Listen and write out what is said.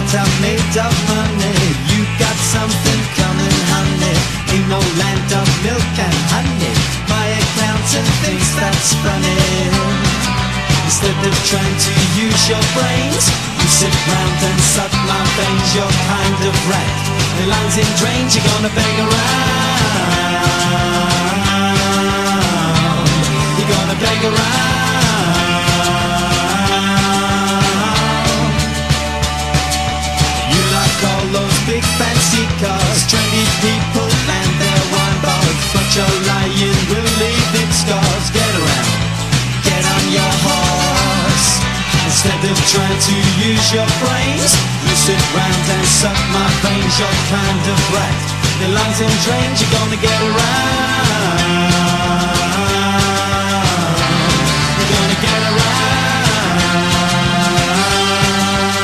heart out made of money. You got something coming, honey. Ain't no land of milk and honey. My accountant thinks that's funny. Instead of trying to use your brains, you sit round and suck my veins. You're kind of wrecked. The lines in drains, you're gonna beg around. You're gonna beg around. You like all those big fancy cars, trendy people and their wine bars, but your lying will leave its scars. Get around, get on your horse. Instead of trying to use your brains, you sit round and suck my veins. You're kind of wrecked. Your lungs in drains, you're gonna get around.